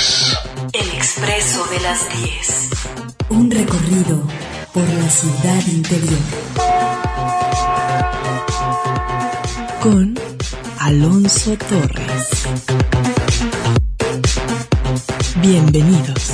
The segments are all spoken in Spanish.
10. El Expreso de las 10. Un recorrido por la ciudad interior. Con Alonso Torres. Bienvenidos.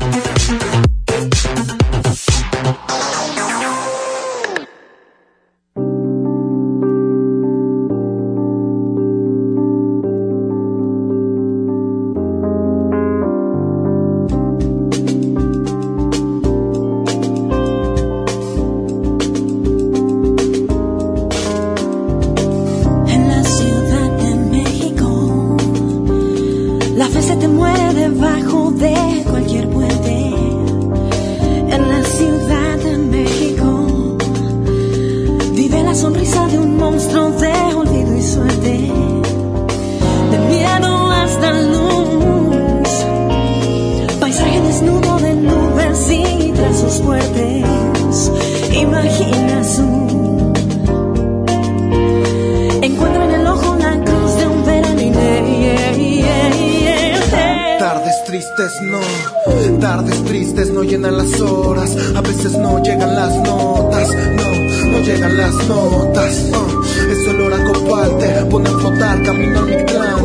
Tardes tristes no llenan las horas, a veces no llegan las notas, no llegan las notas. Es olor a copal, te pone a flotar, camino al Mictlán,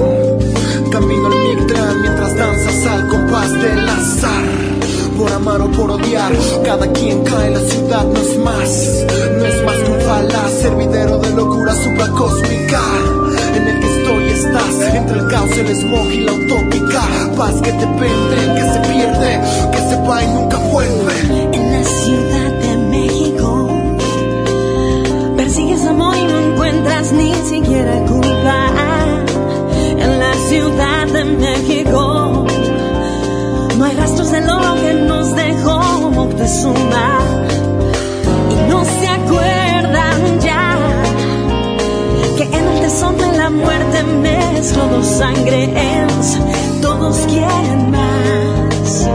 mientras danzas al compás del azar. Por amar o por odiar, cada quien cae, la ciudad no es más que un falaz, servidero de locura supracósmica. En el que estoy estás, entre el caos, el smog y la utópica paz que te pende, que se pierde, que se va y nunca vuelve. En la Ciudad de México persigues amor y no encuentras ni siquiera culpa. En la Ciudad de México no hay rastros del oro que nos dejó Moctezuma y no se acuerdan ya que en el tesón de la muerte mezcló dos sangres, todos quieren más.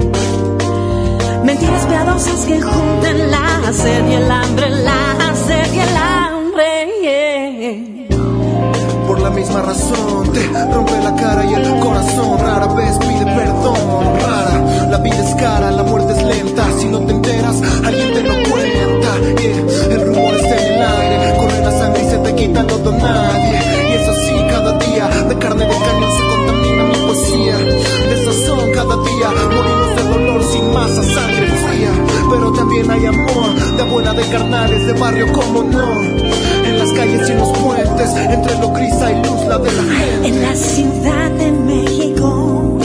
Mentiras piadosas que junten la sed y el hambre, la sed y el hambre, yeah. Por la misma razón te rompe la cara y el corazón rara vez pide perdón. Rara, la vida es cara, la muerte es lenta. Si no te enteras, alguien te lo cuenta, yeah. El rumor está en el aire, corre la sangre y se te quita lo de nadie. Y es así cada día, de carne de cañón se contamina mi poesía. De sazón cada día, morimos de dolor sin masa, sangre fría. Pero también hay amor, de abuela, de carnales, de barrio, como no. En las calles y en los puentes, entre lo gris hay luz, la de la gente. En la Ciudad de México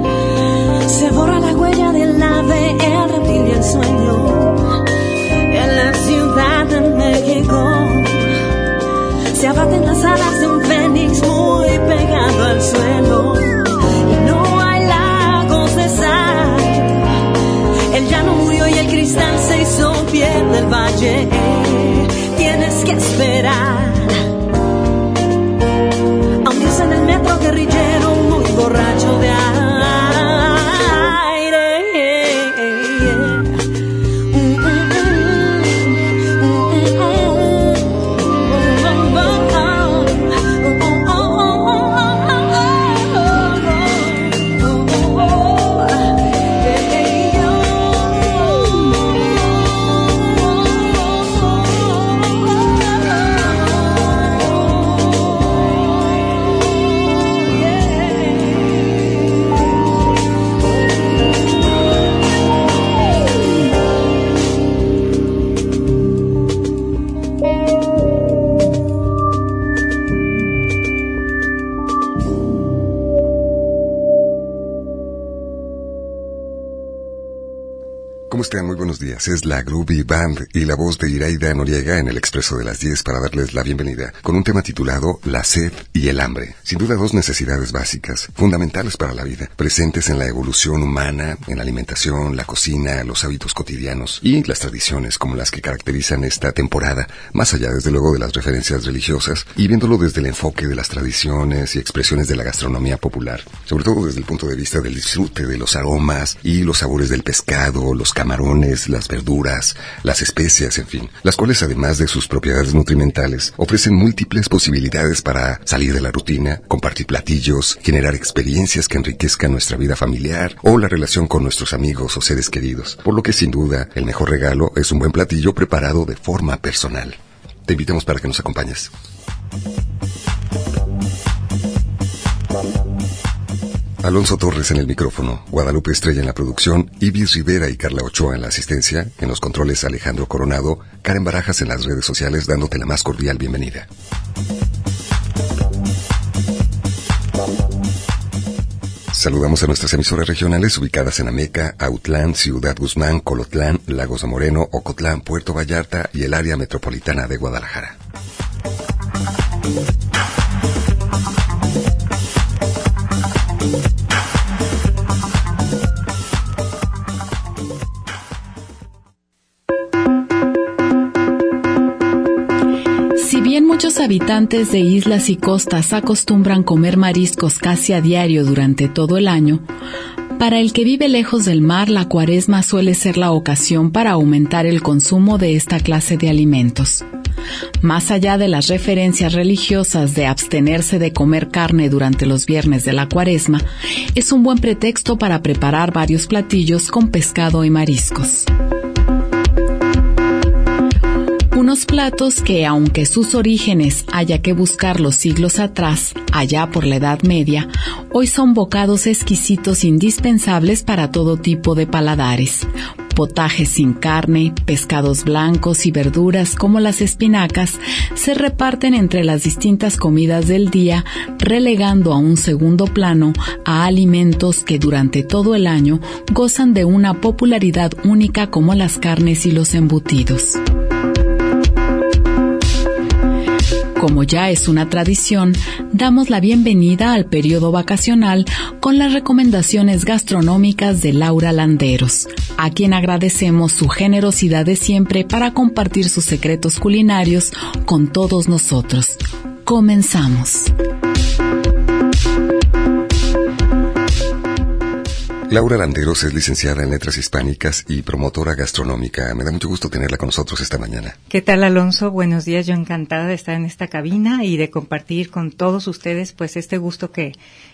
se borra la huella del ave, el reptil y el sueño. En la Ciudad de México se abaten las alas de un fénix muy pegado al suelo. Y no hay lagos de sal, el llano murió y el cristal se hizo piel del valle. Tienes que esperar a un dios en el metro guerrillero muy borracho de aire. ¿Cómo están? Muy buenos días. Es la Groovy Band y la voz de Iraida Noriega en el Expreso de las 10 para darles la bienvenida con un tema titulado La sed y el hambre. Sin duda dos necesidades básicas, fundamentales para la vida, presentes en la evolución humana, en la alimentación, la cocina, los hábitos cotidianos y las tradiciones como las que caracterizan esta temporada, más allá desde luego de las referencias religiosas y viéndolo desde el enfoque de las tradiciones y expresiones de la gastronomía popular, sobre todo desde el punto de vista del disfrute de los aromas y los sabores del pescado, los camarones, camarones, las verduras, las especias, en fin, las cuales además de sus propiedades nutrimentales, ofrecen múltiples posibilidades para salir de la rutina, compartir platillos, generar experiencias que enriquezcan nuestra vida familiar o la relación con nuestros amigos o seres queridos, por lo que sin duda el mejor regalo es un buen platillo preparado de forma personal. Te invitamos para que nos acompañes. Alonso Torres en el micrófono, Guadalupe Estrella en la producción, Ibis Rivera y Carla Ochoa en la asistencia, en los controles Alejandro Coronado, Karen Barajas en las redes sociales dándote la más cordial bienvenida. Saludamos a nuestras emisoras regionales ubicadas en Ameca, Autlán, Ciudad Guzmán, Colotlán, Lagos de Moreno, Ocotlán, Puerto Vallarta y el área metropolitana de Guadalajara. Si bien muchos habitantes de islas y costas acostumbran comer mariscos casi a diario durante todo el año, para el que vive lejos del mar, la Cuaresma suele ser la ocasión para aumentar el consumo de esta clase de alimentos. Más allá de las referencias religiosas de abstenerse de comer carne durante los viernes de la Cuaresma, es un buen pretexto para preparar varios platillos con pescado y mariscos. Unos platos que, aunque sus orígenes haya que buscarlos siglos atrás, allá por la Edad Media, hoy son bocados exquisitos indispensables para todo tipo de paladares. Potajes sin carne, pescados blancos y verduras como las espinacas se reparten entre las distintas comidas del día, relegando a un segundo plano a alimentos que durante todo el año gozan de una popularidad única como las carnes y los embutidos. Como ya es una tradición, damos la bienvenida al periodo vacacional con las recomendaciones gastronómicas de Laura Landeros, a quien agradecemos su generosidad de siempre para compartir sus secretos culinarios con todos nosotros. Comenzamos. Laura Landeros es licenciada en Letras Hispánicas y promotora gastronómica. Me da mucho gusto tenerla con nosotros esta mañana. ¿Qué tal, Alonso? Buenos días. Yo encantada de estar en esta cabina y de compartir con todos ustedes pues este gusto que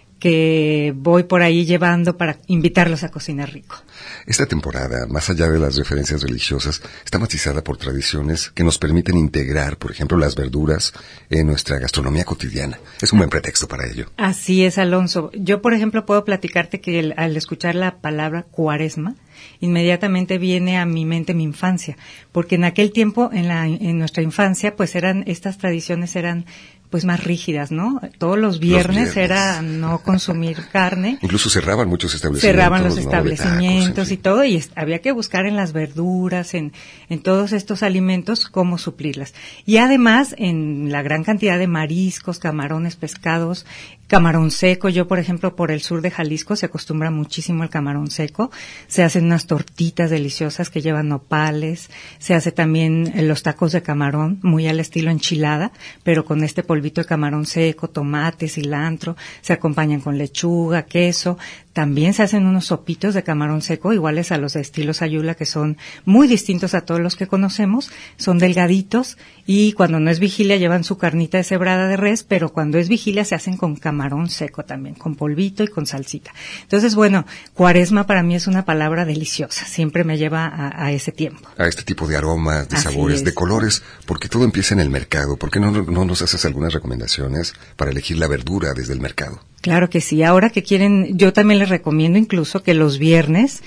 voy por ahí llevando para invitarlos a cocinar rico. Esta temporada, más allá de las referencias religiosas, está matizada por tradiciones que nos permiten integrar, por ejemplo, las verduras en nuestra gastronomía cotidiana. Es un buen pretexto para ello. Así es, Alonso. Yo, por ejemplo, puedo platicarte que al escuchar la palabra Cuaresma, inmediatamente viene a mi mente mi infancia, porque en aquel tiempo, en nuestra infancia, pues estas tradiciones eran pues más rígidas, ¿no? Todos los viernes era no consumir carne. Incluso cerraban muchos establecimientos. Cerraban los establecimientos, tacos, y todo, y había que buscar en las verduras, en todos estos alimentos, cómo suplirlas. Y además, en la gran cantidad de mariscos, camarones, pescados, camarón seco. Yo, por ejemplo, por el sur de Jalisco se acostumbra muchísimo el camarón seco. Se hacen unas tortitas deliciosas que llevan nopales. Se hace también los tacos de camarón, muy al estilo enchilada, pero con este polvito de camarón seco, tomate, cilantro. Se acompañan con lechuga, queso. También se hacen unos sopitos de camarón seco, iguales a los de estilo Sayula, que son muy distintos a todos los que conocemos. Son delgaditos y cuando no es vigilia llevan su carnita deshebrada de res, pero cuando es vigilia se hacen con camarón seco también, con polvito y con salsita. Entonces, bueno, Cuaresma para mí es una palabra deliciosa. Siempre me lleva a ese tiempo. A este tipo de aromas, de sabores, de colores, porque todo empieza en el mercado. ¿Por qué no nos haces algunas recomendaciones para elegir la verdura desde el mercado? Claro que sí. Ahora que quieren, yo también les recomiendo incluso que los viernes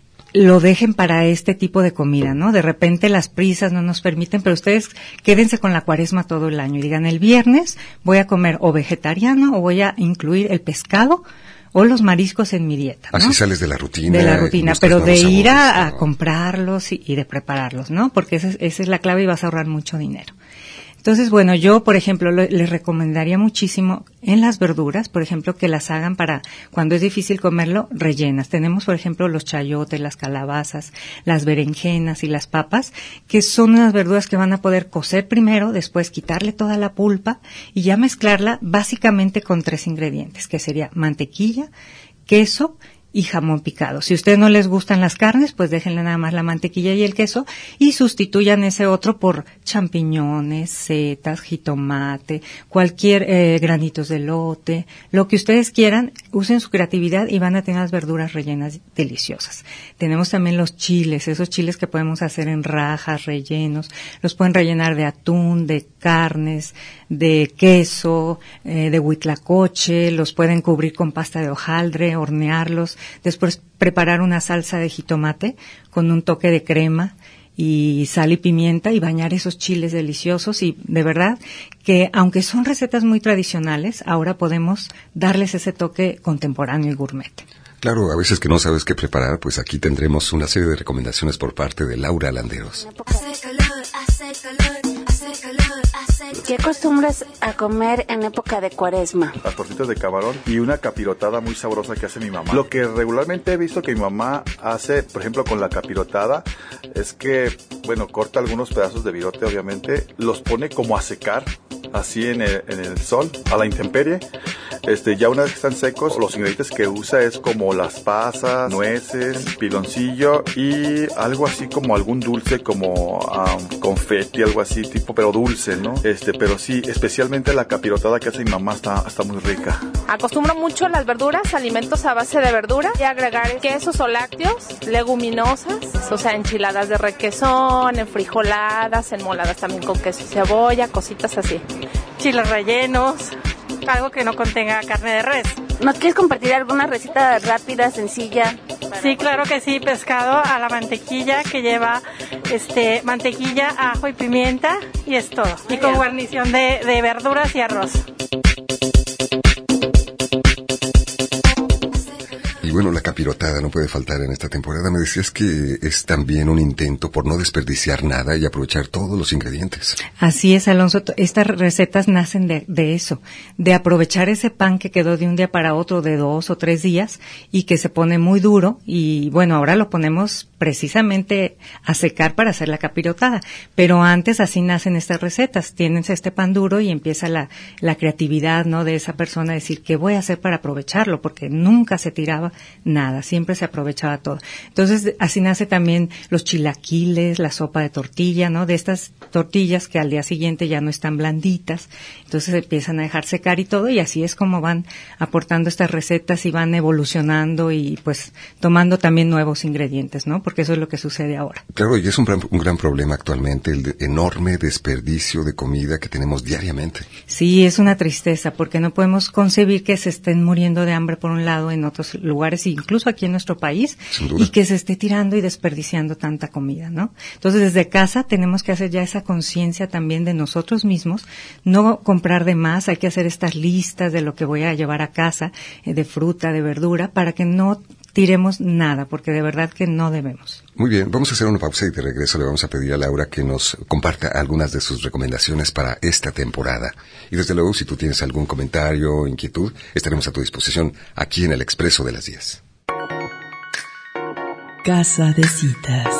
lo dejen para este tipo de comida, ¿no? De repente las prisas no nos permiten, pero ustedes quédense con la Cuaresma todo el año y digan, el viernes voy a comer o vegetariano o voy a incluir el pescado o los mariscos en mi dieta, ¿no? Así sales de la rutina. De la rutina, pero de ir a comprarlos y de prepararlos, ¿no? Porque esa es la clave y vas a ahorrar mucho dinero. Entonces, bueno, yo, por ejemplo, les recomendaría muchísimo en las verduras, por ejemplo, que las hagan para cuando es difícil comerlo, rellenas. Tenemos, por ejemplo, los chayotes, las calabazas, las berenjenas y las papas, que son unas verduras que van a poder cocer primero, después quitarle toda la pulpa y ya mezclarla básicamente con 3 ingredientes, que sería mantequilla, queso y jamón picado. Si a ustedes no les gustan las carnes, pues déjenle nada más la mantequilla y el queso y sustituyan ese otro por champiñones, setas, jitomate, cualquier granitos de elote, lo que ustedes quieran. Usen su creatividad y van a tener las verduras rellenas deliciosas. Tenemos también los chiles, esos chiles que podemos hacer en rajas, rellenos. Los pueden rellenar de atún, de carnes, de queso, de huitlacoche. Los pueden cubrir con pasta de hojaldre, hornearlos. Después preparar una salsa de jitomate con un toque de crema y sal y pimienta y bañar esos chiles deliciosos. Y de verdad que aunque son recetas muy tradicionales, ahora podemos darles ese toque contemporáneo y gourmet. Claro, a veces que no sabes qué preparar, pues aquí tendremos una serie de recomendaciones por parte de Laura Landeros. ¿Qué acostumbras a comer en época de Cuaresma? Las tortitas de camarón y una capirotada muy sabrosa que hace mi mamá. Lo que regularmente he visto que mi mamá hace, por ejemplo, con la capirotada, es que, bueno, corta algunos pedazos de virote, obviamente, los pone como a secar, así en el sol, a la intemperie. Ya una vez que están secos, los ingredientes que usa es como las pasas, nueces, piloncillo y algo así como algún dulce, como confeti, algo así, tipo, pero dulce, ¿no? Pero sí, especialmente la capirotada que hace mi mamá está muy rica. Acostumbro mucho las verduras, alimentos a base de verdura, y agregar quesos o lácteos, leguminosas, o sea, enchiladas de requesón, enfrijoladas, enmoladas también con queso y cebolla, cositas así. Chiles rellenos, algo que no contenga carne de res. ¿Nos quieres compartir alguna receta rápida, sencilla? Sí, claro que sí, pescado a la mantequilla, que lleva mantequilla, ajo y pimienta, y es todo. Y con guarnición de verduras y arroz. Y bueno, la capirotada no puede faltar en esta temporada. Me decías que es también un intento por no desperdiciar nada y aprovechar todos los ingredientes. Así es, Alonso. Estas recetas nacen de eso, de aprovechar ese pan que quedó de un día para otro, de 2 o 3 días, y que se pone muy duro. Y bueno, ahora lo ponemos precisamente a secar para hacer la capirotada. Pero antes así nacen estas recetas. Tienes este pan duro y empieza la creatividad, ¿no?, de esa persona, decir, ¿qué voy a hacer para aprovecharlo? Porque nunca se tiraba nada, siempre se aprovechaba todo. Entonces, así nace también los chilaquiles, la sopa de tortilla, ¿no? De estas tortillas que al día siguiente ya no están blanditas, entonces empiezan a dejar secar y todo, y así es como van aportando estas recetas y van evolucionando y pues tomando también nuevos ingredientes, ¿no? Porque eso es lo que sucede ahora. Claro, y es un gran problema actualmente, el enorme desperdicio de comida que tenemos diariamente. Sí, es una tristeza, porque no podemos concebir que se estén muriendo de hambre por un lado en otros lugares, incluso aquí en nuestro país, y que se esté tirando y desperdiciando tanta comida, ¿no? Entonces, desde casa tenemos que hacer ya esa conciencia también de nosotros mismos, no comprar de más, hay que hacer estas listas de lo que voy a llevar a casa, de fruta, de verdura, para que no tiremos nada, porque de verdad que no debemos. Muy bien, vamos a hacer una pausa y de regreso le vamos a pedir a Laura que nos comparta algunas de sus recomendaciones para esta temporada. Y desde luego, si tú tienes algún comentario o inquietud, estaremos a tu disposición aquí en el Expreso de las 10. Casa de citas.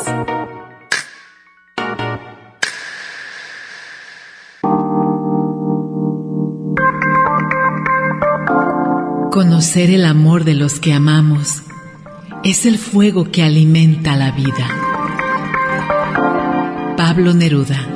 Conocer el amor de los que amamos es el fuego que alimenta la vida. Pablo Neruda.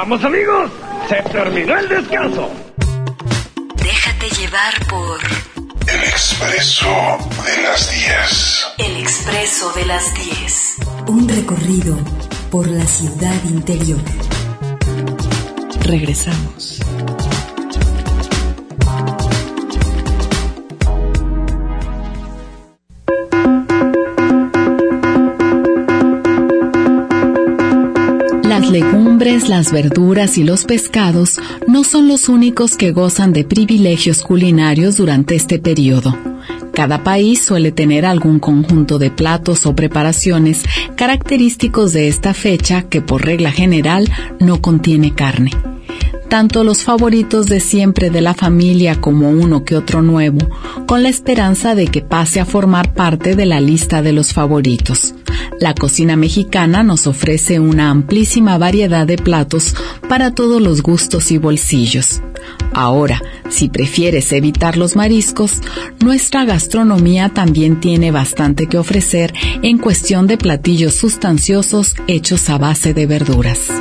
¡Vamos, amigos! ¡Se terminó el descanso! Déjate llevar por... El Expreso de las 10. El Expreso de las 10. Un recorrido por la ciudad interior. Regresamos. Las legumbres, las verduras y los pescados no son los únicos que gozan de privilegios culinarios durante este periodo. Cada país suele tener algún conjunto de platos o preparaciones característicos de esta fecha que por regla general no contiene carne. Tanto los favoritos de siempre de la familia como uno que otro nuevo, con la esperanza de que pase a formar parte de la lista de los favoritos. La cocina mexicana nos ofrece una amplísima variedad de platos para todos los gustos y bolsillos. Ahora, si prefieres evitar los mariscos, nuestra gastronomía también tiene bastante que ofrecer en cuestión de platillos sustanciosos hechos a base de verduras.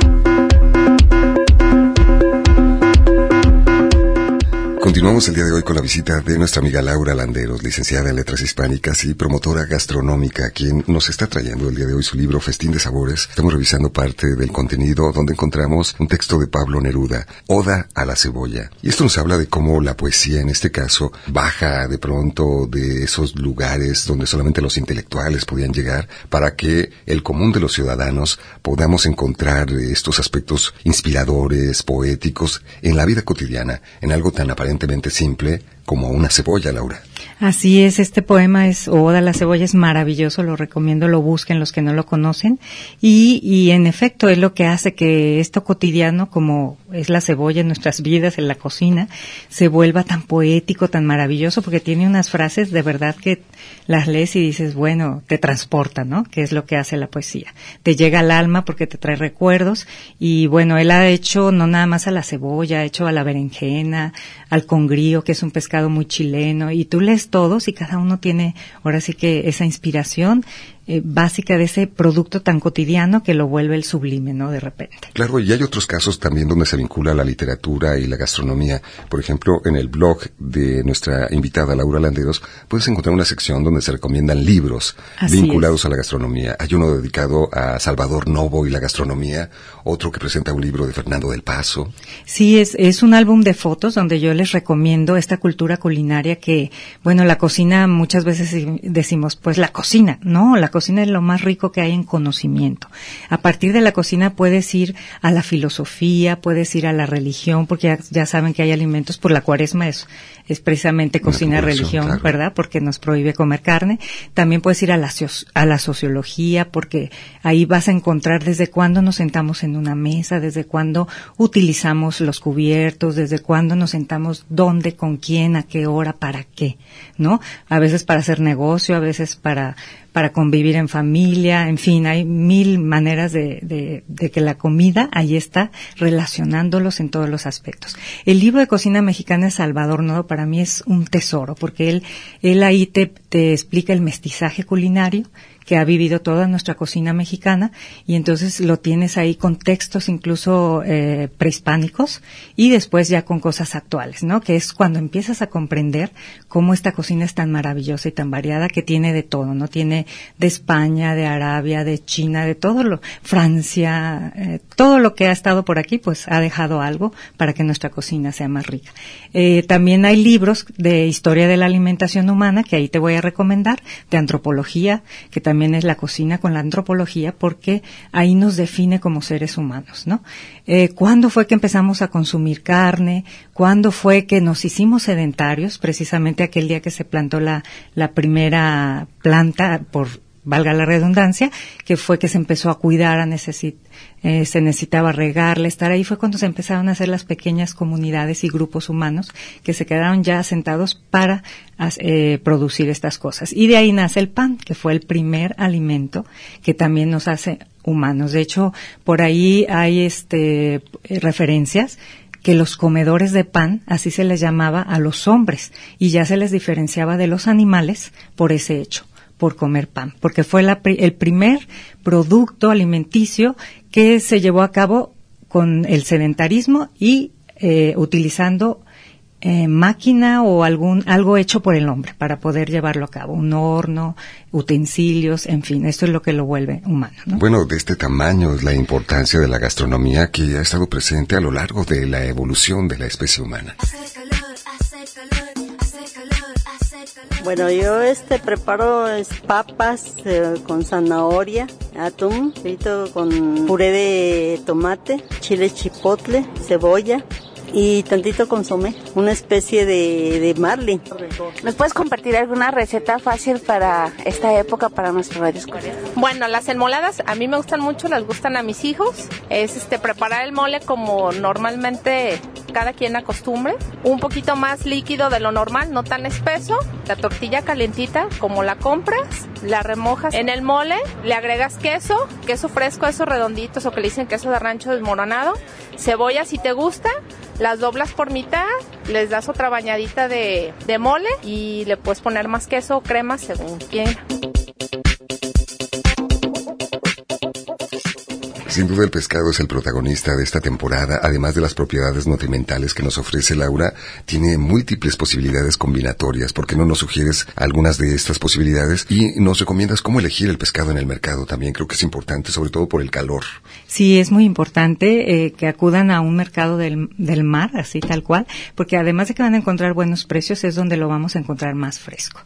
Continuamos el día de hoy con la visita de nuestra amiga Laura Landeros, licenciada en Letras Hispánicas y promotora gastronómica, quien nos está trayendo el día de hoy su libro Festín de Sabores. Estamos revisando parte del contenido donde encontramos un texto de Pablo Neruda, Oda a la cebolla. Y esto nos habla de cómo la poesía, en este caso, baja de pronto de esos lugares donde solamente los intelectuales podían llegar para que el común de los ciudadanos podamos encontrar estos aspectos inspiradores, poéticos, en la vida cotidiana, en algo tan aparentemente simple como una cebolla, Laura. Así es, este poema Oda a la cebolla es maravilloso, lo recomiendo, lo busquen los que no lo conocen, y en efecto es lo que hace que esto cotidiano, como es la cebolla en nuestras vidas, en la cocina, se vuelva tan poético, tan maravilloso, porque tiene unas frases de verdad que las lees y dices, bueno, te transporta, ¿no? Que es lo que hace la poesía. Te llega al alma porque te trae recuerdos, y bueno, él ha hecho no nada más a la cebolla, ha hecho a la berenjena, al congrío, que es un pescado muy chileno, y tú lees todos y cada uno tiene ahora sí que esa inspiración básica de ese producto tan cotidiano que lo vuelve el sublime, ¿no? De repente. Claro, y hay otros casos también donde se vincula la literatura y la gastronomía. Por ejemplo, en el blog de nuestra invitada Laura Landeros puedes encontrar una sección donde se recomiendan libros vinculados a la gastronomía. Hay uno dedicado a Salvador Novo y la gastronomía, otro que presenta un libro de Fernando del Paso. Sí, es un álbum de fotos donde yo les recomiendo esta cultura culinaria que, bueno, la cocina muchas veces decimos, pues la cocina, no, la cocina es lo más rico que hay en conocimiento. A partir de la cocina puedes ir a la filosofía, puedes ir a la religión, porque ya saben que hay alimentos, por la Cuaresma es precisamente cocina, religión, claro, ¿verdad? Porque nos prohíbe comer carne. También puedes ir a la sociología, porque ahí vas a encontrar desde cuándo nos sentamos en una mesa, desde cuándo utilizamos los cubiertos, desde cuándo nos sentamos, dónde, con quién, a qué hora, para qué, ¿no? A veces para hacer negocio, a veces para convivir en familia, en fin, hay mil maneras de que la comida ahí está relacionándolos en todos los aspectos. El libro de cocina mexicana de Salvador Novo para mí es un tesoro, porque él ahí te explica el mestizaje culinario que ha vivido toda nuestra cocina mexicana, y entonces lo tienes ahí con textos incluso prehispánicos y después ya con cosas actuales, ¿no? Que es cuando empiezas a comprender cómo esta cocina es tan maravillosa y tan variada, que tiene de todo, ¿no? Tiene de España, de Arabia, de China, de todo Francia, todo lo que ha estado por aquí, pues ha dejado algo para que nuestra cocina sea más rica. También hay libros de historia de la alimentación humana, que ahí te voy a recomendar, de antropología, que también es la cocina con la antropología, porque ahí nos define como seres humanos, ¿no? ¿Cuándo fue que empezamos a consumir carne? ¿Cuándo fue que nos hicimos sedentarios? Precisamente aquel día que se plantó la primera planta, por valga la redundancia, que fue que se empezó a cuidar, se necesitaba regarle, estar ahí, fue cuando se empezaron a hacer las pequeñas comunidades y grupos humanos que se quedaron ya asentados para producir estas cosas. Y de ahí nace el pan, que fue el primer alimento que también nos hace humanos. De hecho, por ahí hay referencias que los comedores de pan, así se les llamaba a los hombres, y ya se les diferenciaba de los animales por ese hecho, por comer pan, porque fue el primer producto alimenticio que se llevó a cabo con el sedentarismo y utilizando máquina o algo hecho por el hombre para poder llevarlo a cabo, un horno, utensilios, en fin, esto es lo que lo vuelve humano, ¿no? Bueno, de este tamaño es la importancia de la gastronomía que ha estado presente a lo largo de la evolución de la especie humana. Bueno, yo preparo papas con zanahoria, atún, frito con puré de tomate, chile chipotle, cebolla y tantito consomé, una especie de marlin. ¿Nos puedes compartir alguna receta fácil para esta época para nuestros radioescuchas? Bueno, las enmoladas a mí me gustan mucho, las gustan a mis hijos. Es preparar el mole como normalmente cada quien acostumbre, un poquito más líquido de lo normal, no tan espeso. La tortilla calientita, como la compras, la remojas en el mole, le agregas queso fresco, esos redonditos o que le dicen queso de rancho desmoronado, cebolla si te gusta, las doblas por mitad, les das otra bañadita de mole y le puedes poner más queso o crema según quiera. Sin duda el pescado es el protagonista de esta temporada, además de las propiedades nutrimentales que nos ofrece Laura, tiene múltiples posibilidades combinatorias. ¿Por qué no nos sugieres algunas de estas posibilidades y nos recomiendas cómo elegir el pescado en el mercado? También creo que es importante, sobre todo por el calor. Sí, es muy importante que acudan a un mercado del mar, así tal cual, porque además de que van a encontrar buenos precios, es donde lo vamos a encontrar más fresco.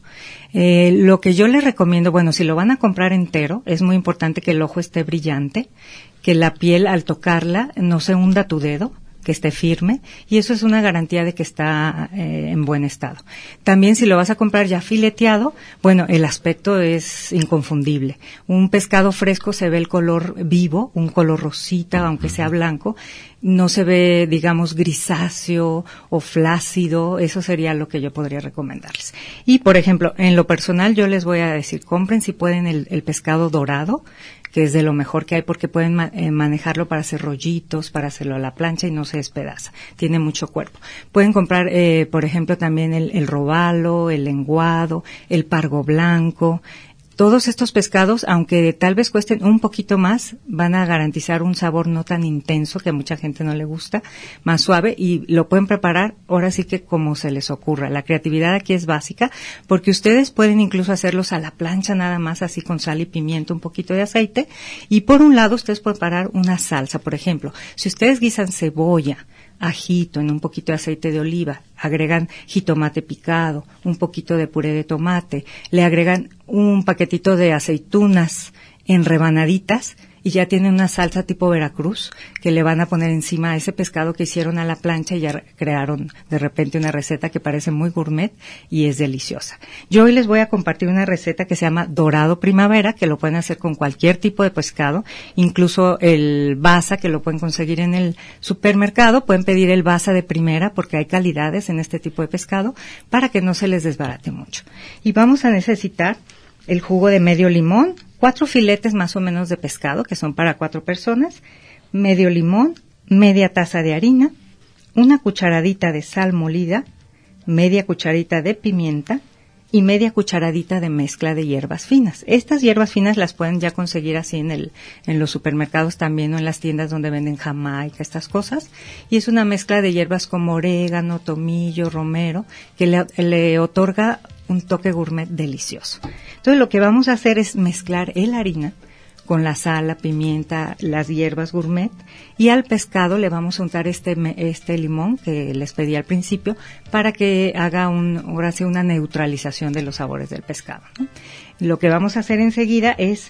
Lo que yo les recomiendo, bueno, si lo van a comprar entero, es muy importante que el ojo esté brillante, que la piel al tocarla no se hunda tu dedo, que esté firme, y eso es una garantía de que está en buen estado. También si lo vas a comprar ya fileteado, bueno, el aspecto es inconfundible. Un pescado fresco se ve el color vivo, un color rosita, aunque sea blanco, no se ve, digamos, grisáceo o flácido. Eso sería lo que yo podría recomendarles. Y, por ejemplo, en lo personal yo les voy a decir, compren si pueden el pescado dorado, que es de lo mejor que hay porque pueden manejarlo para hacer rollitos, para hacerlo a la plancha y no se despedaza. Tiene mucho cuerpo. Pueden comprar, por ejemplo, también el robalo, el lenguado, el pargo blanco. Todos estos pescados, aunque tal vez cuesten un poquito más, van a garantizar un sabor no tan intenso, que a mucha gente no le gusta, más suave, y lo pueden preparar ahora sí que como se les ocurra. La creatividad aquí es básica, porque ustedes pueden incluso hacerlos a la plancha nada más, así con sal y pimiento, un poquito de aceite, y por un lado ustedes pueden preparar una salsa. Por ejemplo, si ustedes guisan cebolla, ajito en un poquito de aceite de oliva, agregan jitomate picado, un poquito de puré de tomate, le agregan un paquetito de aceitunas en rebanaditas y ya tienen una salsa tipo Veracruz que le van a poner encima a ese pescado que hicieron a la plancha y ya crearon de repente una receta que parece muy gourmet y es deliciosa. Yo hoy les voy a compartir una receta que se llama Dorado Primavera, que lo pueden hacer con cualquier tipo de pescado, incluso el basa que lo pueden conseguir en el supermercado. Pueden pedir el basa de primera porque hay calidades en este tipo de pescado para que no se les desbarate mucho. Y vamos a necesitar el jugo de medio limón, 4 filetes más o menos de pescado, que son para 4 personas, medio limón, media taza de harina, una cucharadita de sal molida, media cucharadita de pimienta y media cucharadita de mezcla de hierbas finas. Estas hierbas finas las pueden ya conseguir así en los supermercados también o en las tiendas donde venden jamaica, estas cosas. Y es una mezcla de hierbas como orégano, tomillo, romero, que le otorga un toque gourmet delicioso. Entonces lo que vamos a hacer es mezclar la harina con la sal, la pimienta, las hierbas gourmet, y al pescado le vamos a untar este limón que les pedí al principio para que haga ahora sí una neutralización de los sabores del pescado, ¿no? Lo que vamos a hacer enseguida es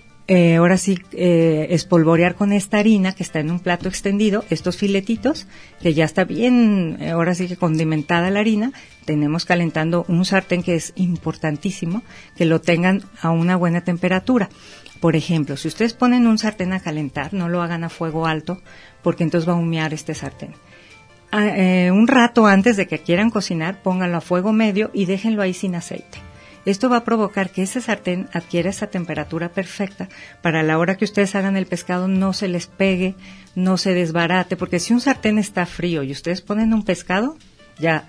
espolvorear con esta harina que está en un plato extendido estos filetitos que ya está bien, ahora sí que condimentada la harina. Tenemos calentando un sartén que es importantísimo que lo tengan a una buena temperatura. Por ejemplo, si ustedes ponen un sartén a calentar, no lo hagan a fuego alto porque entonces va a humear este sartén. Un rato antes de que quieran cocinar, pónganlo a fuego medio y déjenlo ahí sin aceite. Esto va a provocar que ese sartén adquiera esa temperatura perfecta para la hora que ustedes hagan el pescado no se les pegue, no se desbarate, porque si un sartén está frío y ustedes ponen un pescado, ya,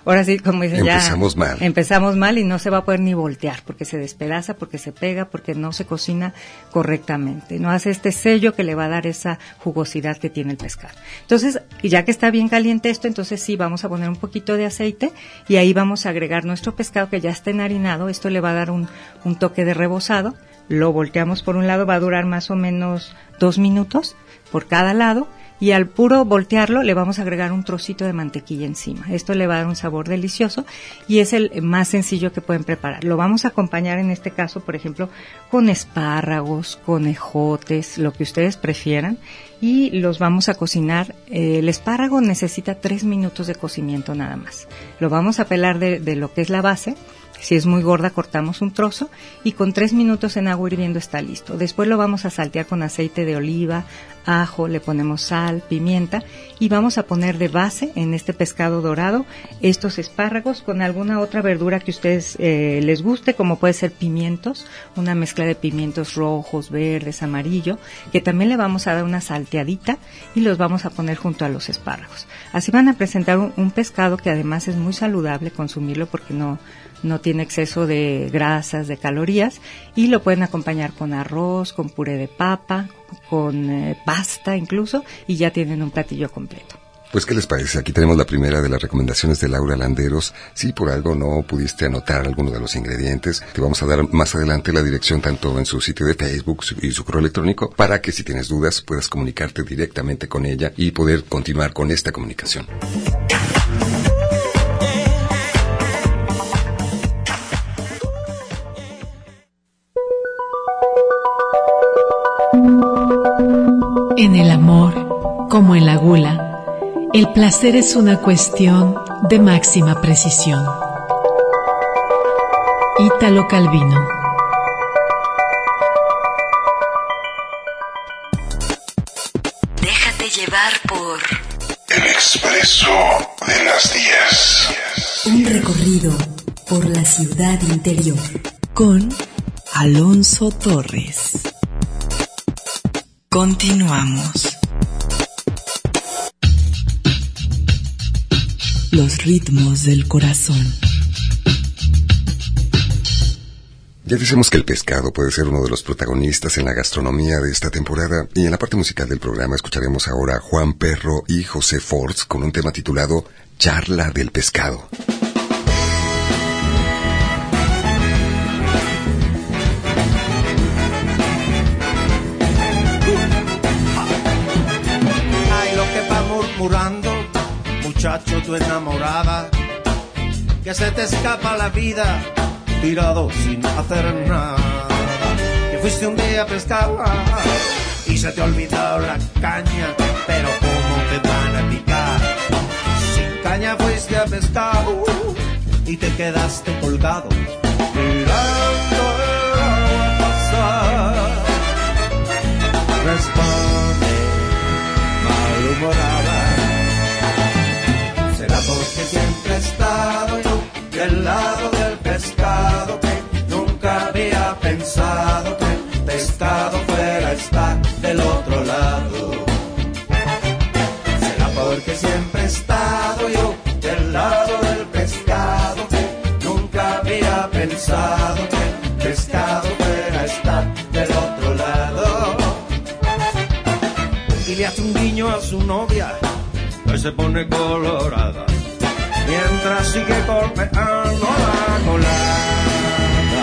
ahora sí, como dicen, empezamos mal y no se va a poder ni voltear, porque se despedaza, porque se pega, porque no se cocina correctamente. No hace este sello que le va a dar esa jugosidad que tiene el pescado. Entonces, ya que está bien caliente esto, entonces sí, vamos a poner un poquito de aceite y ahí vamos a agregar nuestro pescado que ya está enharinado. Esto le va a dar un toque de rebozado. Lo volteamos por un lado, va a durar más o menos 2 minutos por cada lado, y al puro voltearlo le vamos a agregar un trocito de mantequilla encima. Esto le va a dar un sabor delicioso y es el más sencillo que pueden preparar. Lo vamos a acompañar en este caso, por ejemplo, con espárragos, con ejotes, lo que ustedes prefieran, y los vamos a cocinar. El espárrago necesita 3 minutos de cocimiento nada más. Lo vamos a pelar de lo que es la base. Si es muy gorda, cortamos un trozo y con 3 minutos en agua hirviendo está listo. Después lo vamos a saltear con aceite de oliva, ajo, le ponemos sal, pimienta y vamos a poner de base en este pescado dorado estos espárragos con alguna otra verdura que ustedes les guste, como puede ser pimientos, una mezcla de pimientos rojos, verdes, amarillo, que también le vamos a dar una salteadita y los vamos a poner junto a los espárragos. Así van a presentar un pescado que además es muy saludable consumirlo porque no tiene exceso de grasas, de calorías, y lo pueden acompañar con arroz, con puré de papa, con pasta incluso, y ya tienen un platillo completo. Pues, ¿qué les parece? Aquí tenemos la primera de las recomendaciones de Laura Landeros. Si por algo no pudiste anotar alguno de los ingredientes, te vamos a dar más adelante la dirección tanto en su sitio de Facebook y su correo electrónico para que si tienes dudas puedas comunicarte directamente con ella y poder continuar con esta comunicación. En el amor, como en la gula, el placer es una cuestión de máxima precisión. Ítalo Calvino. Déjate llevar por El Expreso de las 10. Un recorrido por la ciudad interior con Alonso Torres. Continuamos. Los ritmos del corazón. Ya decimos que el pescado puede ser uno de los protagonistas en la gastronomía de esta temporada, y en la parte musical del programa escucharemos ahora a Juan Perro y José Forts con un tema titulado Charla del Pescado. Muchacho, tu enamorada, que se te escapa la vida, tirado sin hacer nada. Que fuiste un día a pescar y se te olvidó la caña, pero ¿cómo te van a picar? Sin caña fuiste a pescar y te quedaste colgado, mirando el agua pasar. Responde, malhumorada. Porque siempre he estado yo del lado del pescado, que nunca había pensado que el pescado fuera estar del otro lado. Será porque siempre he estado yo del lado del pescado, que nunca había pensado que el pescado fuera estar del otro lado. Y le hace un guiño a su novia, que se pone colorada, mientras sigue golpeando la colada.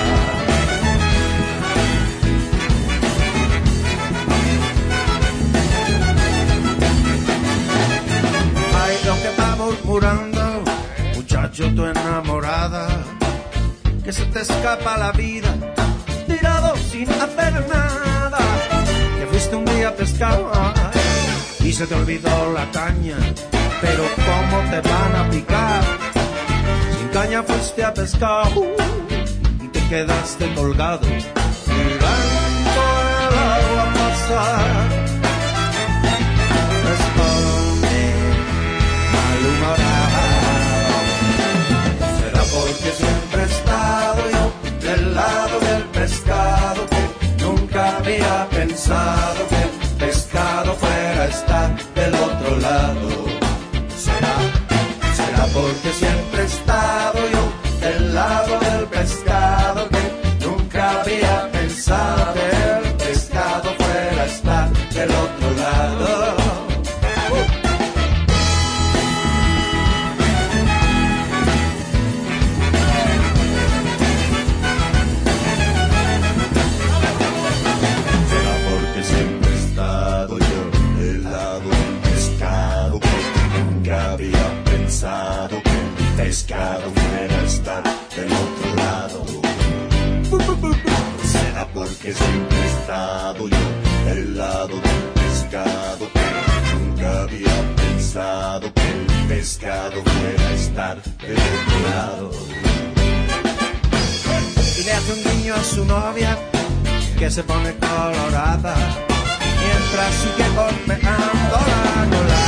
Ay, lo que va murmurando, muchacho, tu enamorada, que se te escapa la vida, tirado sin hacer nada. Que fuiste un día a pescar y se te olvidó la caña, pero ¿cómo te van a picar? Sin caña fuiste a pescar y te quedaste colgado, mirando el agua pasar. Responde, malhumorado. Será porque siempre he estado yo del lado del pescado, que nunca había pensado que el pescado fuera a estar del otro lado. Será porque siempre que siempre he estado yo del lado del pescado, que nunca había pensado que el pescado fuera a estar del otro lado. Y le hace un guiño a su novia que se pone colorada mientras sigue golpeando la cola.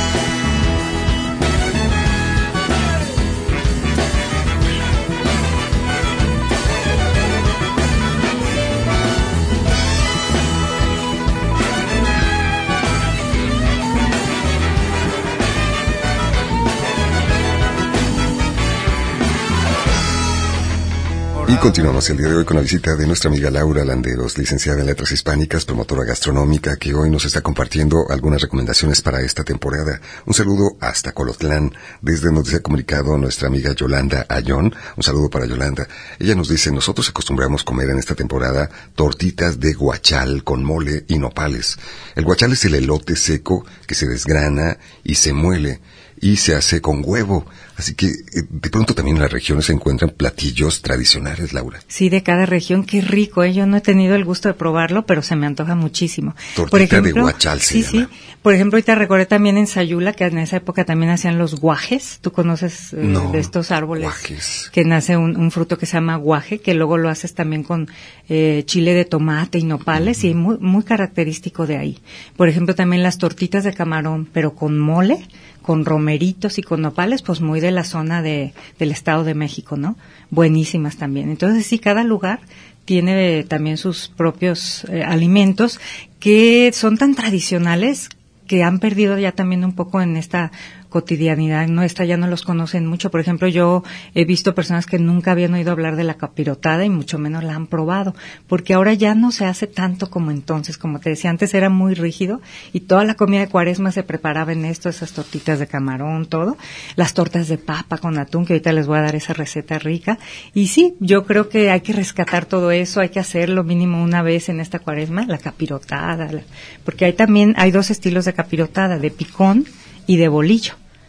Y continuamos el día de hoy con la visita de nuestra amiga Laura Landeros, licenciada en Letras Hispánicas, promotora gastronómica, que hoy nos está compartiendo algunas recomendaciones para esta temporada. Un saludo hasta Colotlán, desde donde se ha comunicado nuestra amiga Yolanda Ayón. Un saludo para Yolanda. Ella nos dice, nosotros acostumbramos comer en esta temporada tortitas de guachal con mole y nopales. El guachal es el elote seco que se desgrana y se muele y se hace con huevo. Así que de pronto también en las regiones se encuentran platillos tradicionales, Laura. Sí, de cada región, qué rico, ¿eh? Yo no he tenido el gusto de probarlo, pero se me antoja muchísimo. Tortita por ejemplo, de guachal se llama. Sí. Por ejemplo, ahorita recordé también en Sayula, que en esa época también hacían los guajes. ¿Tú conoces de estos árboles? Guajes. Que nace un fruto que se llama guaje, que luego lo haces también con chile de tomate y nopales, y muy, muy característico de ahí. Por ejemplo, también las tortitas de camarón, pero con mole, con romeritos y con nopales, pues muy de la zona del Estado de México, ¿no? Buenísimas también. Entonces, sí, cada lugar tiene también sus propios alimentos que son tan tradicionales que han perdido ya también un poco en esta cotidianidad nuestra, ya no los conocen mucho. Por ejemplo, yo he visto personas que nunca habían oído hablar de la capirotada y mucho menos la han probado, porque ahora ya no se hace tanto como entonces. Como te decía, antes era muy rígido y toda la comida de Cuaresma se preparaba en esto, esas tortitas de camarón, todo, las tortas de papa con atún, que ahorita les voy a dar esa receta rica. Y sí, yo creo que hay que rescatar todo eso, hay que hacerlo mínimo una vez en esta Cuaresma, la capirotada, porque hay dos estilos de capirotada, de picón y de bolillo.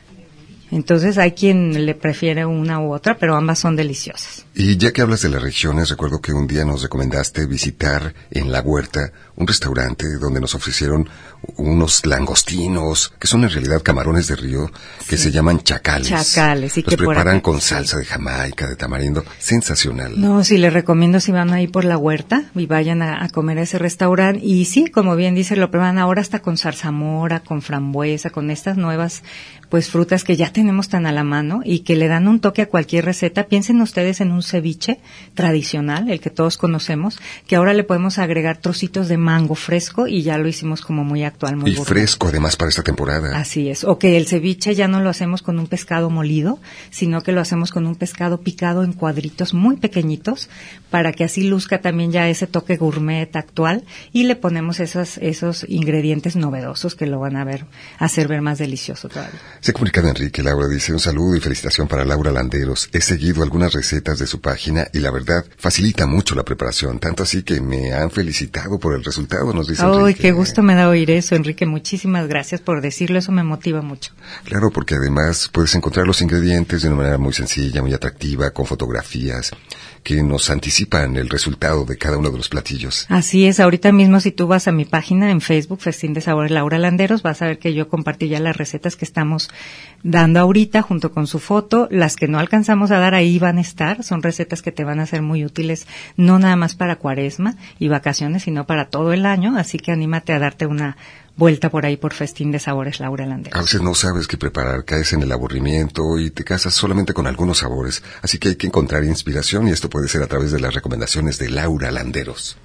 Entonces hay quien le prefiere una u otra, pero ambas son deliciosas. Y ya que hablas de las regiones, recuerdo que un día nos recomendaste visitar en La Huerta un restaurante donde nos ofrecieron unos langostinos, que son en realidad camarones de río, que se llaman chacales. Chacales. Y los que preparan con salsa de Jamaica, de tamarindo, sensacional. No, sí, les recomiendo si van ahí por La Huerta y vayan a comer a ese restaurante. Y sí, como bien dice, lo preparan ahora hasta con zarzamora, con frambuesa, con estas nuevas pues frutas que ya tenemos tan a la mano y que le dan un toque a cualquier receta. Piensen ustedes en un ceviche tradicional, el que todos conocemos, que ahora le podemos agregar trocitos de mango fresco y ya lo hicimos como muy actual, muy y gourmet. Fresco además para esta temporada. Así es, o que el ceviche ya no lo hacemos con un pescado molido, sino que lo hacemos con un pescado picado en cuadritos muy pequeñitos, para que así luzca también ya ese toque gourmet actual, y le ponemos esos ingredientes novedosos que lo van a hacer ver más delicioso todavía. Se ha comunicado Enrique. Laura dice, un saludo y felicitación para Laura Landeros. He seguido algunas recetas de su página y la verdad facilita mucho la preparación, tanto así que me han felicitado por el resultado, nos dice Enrique. ¡Ay, qué gusto me da oír eso, Enrique! Muchísimas gracias por decirlo, eso me motiva mucho. Claro, porque además puedes encontrar los ingredientes de una manera muy sencilla, muy atractiva, con fotografías que nos anticipan el resultado de cada uno de los platillos. Así es, ahorita mismo si tú vas a mi página en Facebook, Festín de Sabores Laura Landeros, vas a ver que yo compartí ya las recetas que estamos dando ahorita junto con su foto. Las que no alcanzamos a dar ahí van a estar, son recetas que te van a ser muy útiles, no nada más para Cuaresma y vacaciones, sino para todo el año, así que anímate a darte una vuelta por ahí por Festín de Sabores Laura Landeros. A veces no sabes qué preparar, caes en el aburrimiento y te casas solamente con algunos sabores, así que hay que encontrar inspiración y esto puede ser a través de las recomendaciones de Laura Landeros.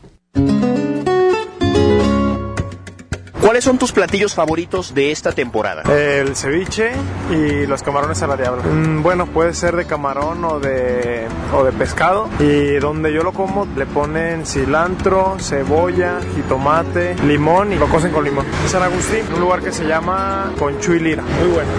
¿Cuáles son tus platillos favoritos de esta temporada? El ceviche y los camarones a la diabla. Bueno, puede ser de camarón o de pescado. Y donde yo lo como le ponen cilantro, cebolla, jitomate, limón y lo cocen con limón. San Agustín, un lugar que se llama Conchu y Lira. Muy bueno.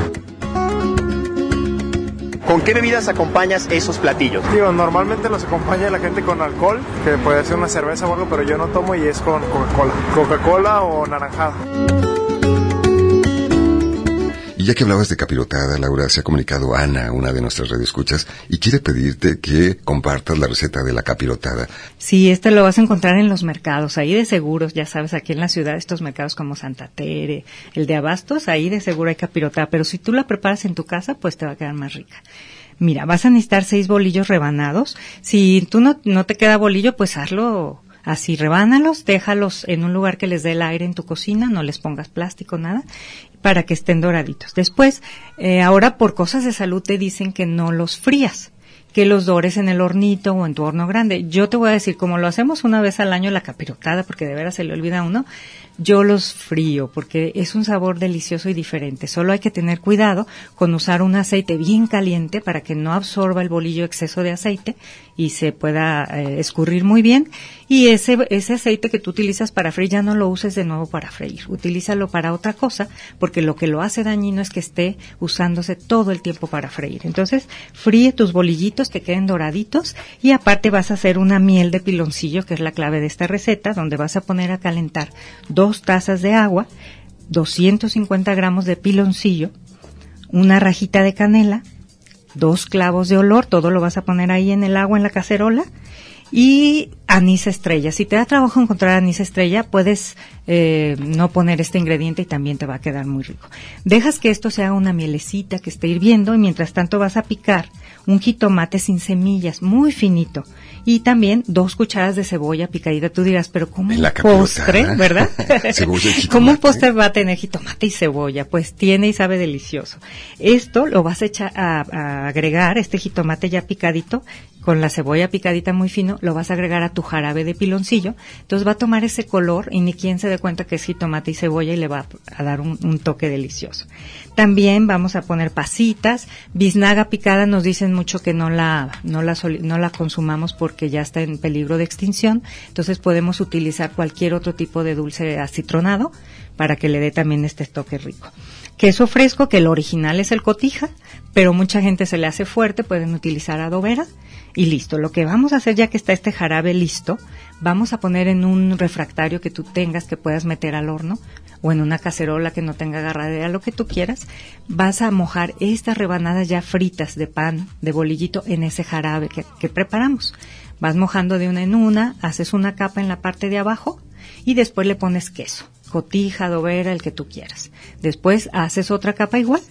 ¿Con qué bebidas acompañas esos platillos? Digo, normalmente los acompaña la gente con alcohol, que puede ser una cerveza o algo, pero yo no tomo y es con Coca-Cola. Coca-Cola o naranjada. Y ya que hablabas de capirotada, Laura, se ha comunicado Ana, una de nuestras radioescuchas, y quiere pedirte que compartas la receta de la capirotada. Sí, lo vas a encontrar en los mercados, ahí de seguros, ya sabes, aquí en la ciudad, estos mercados como Santa Tere, el de Abastos, ahí de seguro hay capirotada, pero si tú la preparas en tu casa, pues te va a quedar más rica. Mira, vas a necesitar 6 bolillos rebanados. Si tú no te queda bolillo, pues hazlo así, rebánalos, déjalos en un lugar que les dé el aire en tu cocina, no les pongas plástico, nada, para que estén doraditos. Después, ahora por cosas de salud te dicen que no los frías, que los dores en el hornito o en tu horno grande. Yo te voy a decir, como lo hacemos una vez al año la capirotada, porque de veras se le olvida a uno, yo los frío porque es un sabor delicioso y diferente. Solo hay que tener cuidado con usar un aceite bien caliente para que no absorba el bolillo exceso de aceite y se pueda escurrir muy bien. Y ese aceite que tú utilizas para freír ya no lo uses de nuevo para freír. Utilízalo para otra cosa, porque lo que lo hace dañino es que esté usándose todo el tiempo para freír. Entonces, fríe tus bolillitos que queden doraditos y aparte vas a hacer una miel de piloncillo, que es la clave de esta receta, donde vas a poner a calentar 2 tazas de agua, 250 gramos de piloncillo, una rajita de canela, 2 clavos de olor, todo lo vas a poner ahí en el agua en la cacerola, y anís estrella. Si te da trabajo encontrar anís estrella, puedes no poner este ingrediente y también te va a quedar muy rico. Dejas que esto se haga una mielecita que esté hirviendo y mientras tanto vas a picar un jitomate sin semillas, muy finito, y también 2 cucharadas de cebolla picadita. Tú dirás, pero ¿cómo un postre, verdad? Cebolla y jitomate. ¿Cómo un postre va a tener jitomate y cebolla? Pues tiene y sabe delicioso. Esto lo vas a agregar, este jitomate ya picadito, con la cebolla picadita muy fino, lo vas a agregar a tu jarabe de piloncillo. Entonces va a tomar ese color y ni quien se dé cuenta que es jitomate y cebolla y le va a dar un toque delicioso. También vamos a poner pasitas, biznaga picada. Nos dicen mucho que no la consumamos porque ya está en peligro de extinción. Entonces podemos utilizar cualquier otro tipo de dulce acitronado para que le dé también este toque rico. Queso fresco, que el original es el cotija, pero mucha gente se le hace fuerte, pueden utilizar adobera. Y listo, lo que vamos a hacer ya que está este jarabe listo, vamos a poner en un refractario que tú tengas que puedas meter al horno o en una cacerola que no tenga agarradera, lo que tú quieras. Vas a mojar estas rebanadas ya fritas de pan, de bolillito, en ese jarabe que preparamos. Vas mojando de una en una, haces una capa en la parte de abajo y después le pones queso, cotija, adobera, el que tú quieras. Después haces otra capa igual,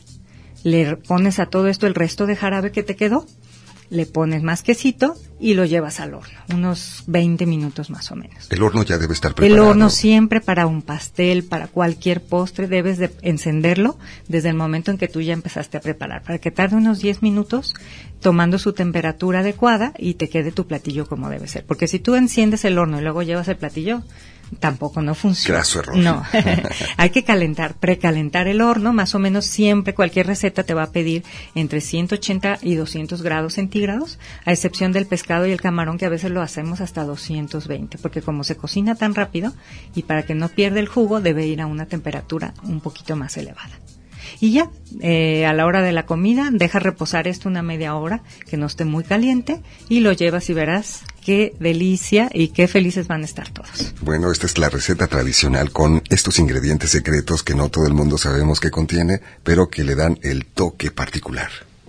le pones a todo esto el resto de jarabe que te quedó, le pones más quesito y lo llevas al horno, unos 20 minutos más o menos. El horno ya debe estar preparado. El horno siempre para un pastel, para cualquier postre, debes de encenderlo desde el momento en que tú ya empezaste a preparar, para que tarde unos 10 minutos tomando su temperatura adecuada y te quede tu platillo como debe ser. Porque si tú enciendes el horno y luego llevas el platillo, tampoco no funciona. Graso error. No, hay que precalentar el horno, más o menos siempre cualquier receta te va a pedir entre 180 y 200 grados centígrados, a excepción del pescado y el camarón que a veces lo hacemos hasta 220, porque como se cocina tan rápido y para que no pierda el jugo debe ir a una temperatura un poquito más elevada. Y ya, a la hora de la comida, deja reposar esto una media hora, que no esté muy caliente, y lo llevas y verás qué delicia y qué felices van a estar todos. Bueno, esta es la receta tradicional con estos ingredientes secretos que no todo el mundo sabemos que contiene, pero que le dan el toque particular.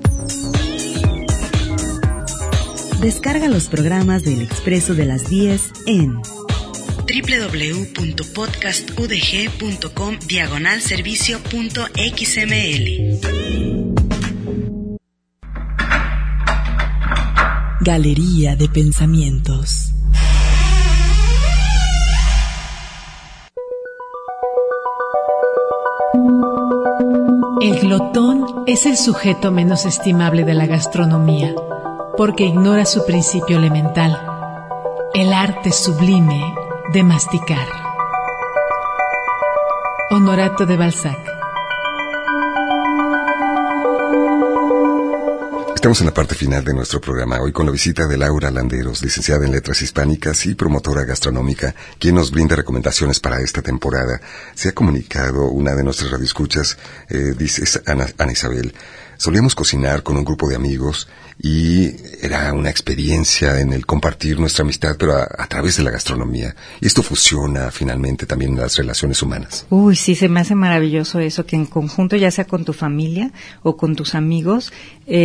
Descarga los programas del Expreso de las 10 en www.podcastudg.com/servicio.xml. Galería de pensamientos. El glotón es el sujeto menos estimable de la gastronomía, porque ignora su principio elemental, el arte sublime de masticar. Honorato de Balzac. Estamos en la parte final de nuestro programa, hoy con la visita de Laura Landeros, licenciada en Letras Hispánicas y promotora gastronómica, quien nos brinda recomendaciones para esta temporada. Se ha comunicado una de nuestras radioescuchas, dice Ana Isabel: solíamos cocinar con un grupo de amigos y era una experiencia en el compartir nuestra amistad, pero a través de la gastronomía. Y esto fusiona finalmente también las relaciones humanas. Uy, sí, se me hace maravilloso eso, que en conjunto, ya sea con tu familia o con tus amigos,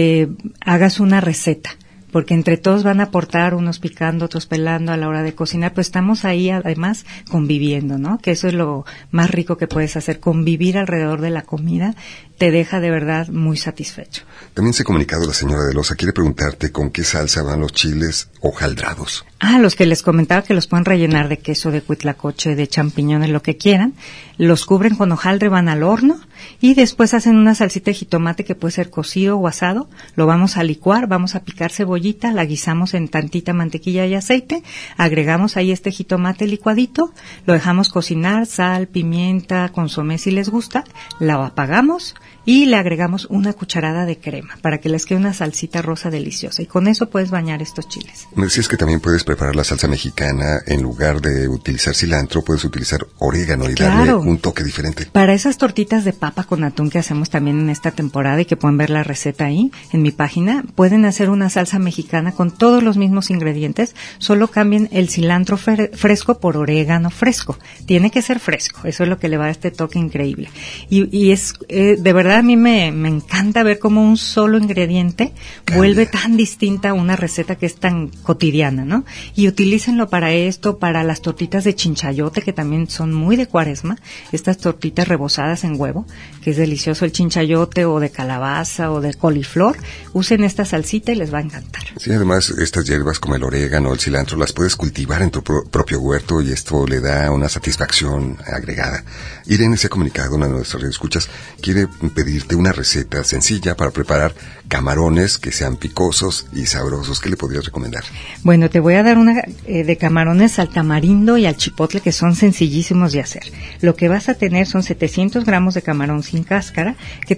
hagas una receta. Porque entre todos van a aportar, unos picando, otros pelando a la hora de cocinar, pues estamos ahí además conviviendo, ¿no? Que eso es lo más rico que puedes hacer, convivir alrededor de la comida, te deja de verdad muy satisfecho. También se ha comunicado la señora de Loza, quiere preguntarte con qué salsa van los chiles hojaldrados. Los que les comentaba que los pueden rellenar de queso, de huitlacoche, de champiñones, lo que quieran, los cubren con hojaldre, van al horno y después hacen una salsita de jitomate que puede ser cocido o asado, lo vamos a licuar, vamos a picar cebollita, la guisamos en tantita mantequilla y aceite, agregamos ahí este jitomate licuadito, lo dejamos cocinar, sal, pimienta, consomé si les gusta, la apagamos y le agregamos una cucharada de crema para que les quede una salsita rosa deliciosa y con eso puedes bañar estos chiles. Me decías que también puedes preparar la salsa mexicana, en lugar de utilizar cilantro puedes utilizar orégano y darle un toque diferente. Para esas tortitas de papa con atún que hacemos también en esta temporada y que pueden ver la receta ahí en mi página, pueden hacer una salsa mexicana con todos los mismos ingredientes, solo cambien el cilantro fresco por orégano fresco. Tiene que ser fresco, eso es lo que le va a dar este toque increíble. Y es de verdad a mí me encanta ver cómo un solo ingrediente vuelve tan distinta a una receta que es tan cotidiana, ¿no? Y utilícenlo para esto, para las tortitas de chinchayote, que también son muy de Cuaresma, estas tortitas rebozadas en huevo, que es delicioso el chinchayote, o de calabaza o de coliflor. Usen esta salsita y les va a encantar. Sí, además estas hierbas como el orégano, el cilantro, las puedes cultivar en tu propio huerto y esto le da una satisfacción agregada. Irene se ha comunicado, una de nuestras escuchas, quiere pedirte una receta sencilla para preparar camarones que sean picosos y sabrosos. ¿Qué le podrías recomendar? Bueno, te voy a dar una de camarones al tamarindo y al chipotle, que son sencillísimos de hacer. Lo que vas a tener son 700 gramos de camarón sin cáscara, que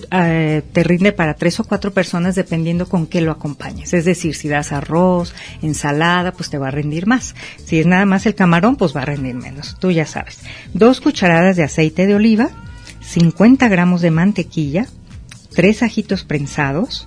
te rinde para 3 o 4 personas dependiendo con qué lo acompañes. Es decir, si das arroz, ensalada, pues te va a rendir más. Si es nada más el camarón, pues va a rendir menos. Tú ya sabes. 2 cucharadas de aceite de oliva, 50 gramos de mantequilla, 3 ajitos prensados,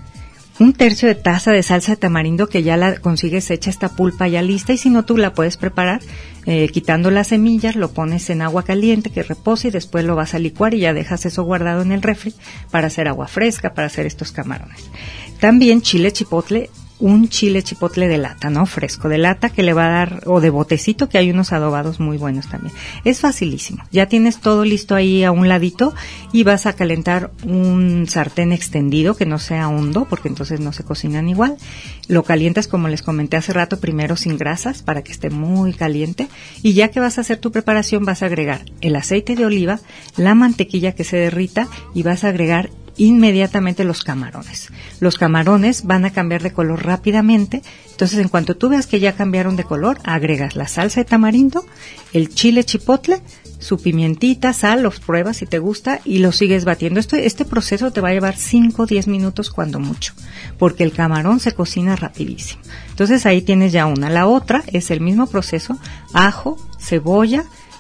1/3 de taza de salsa de tamarindo que ya la consigues hecha esta pulpa ya lista, y si no tú la puedes preparar quitando las semillas, lo pones en agua caliente que repose y después lo vas a licuar y ya dejas eso guardado en el refri para hacer agua fresca, para hacer estos camarones. También chile chipotle, un chile chipotle de lata, ¿no? Fresco, de lata, que le va a dar, o de botecito, que hay unos adobados muy buenos también. Es facilísimo. Ya tienes todo listo ahí a un ladito y vas a calentar un sartén extendido que no sea hondo, porque entonces no se cocinan igual. Lo calientas, como les comenté hace rato, primero sin grasas para que esté muy caliente, y ya que vas a hacer tu preparación vas a agregar el aceite de oliva, la mantequilla que se derrita, y vas a agregar inmediatamente los camarones. Los camarones van a cambiar de color rápidamente, entonces en cuanto tú veas que ya cambiaron de color, agregas la salsa de tamarindo, el chile chipotle, su pimientita, sal, los pruebas si te gusta y lo sigues batiendo. Este proceso te va a llevar 5 o 10 minutos cuando mucho, porque el camarón se cocina rapidísimo. Entonces ahí tienes ya una. La otra es el mismo proceso: ajo, cebolla,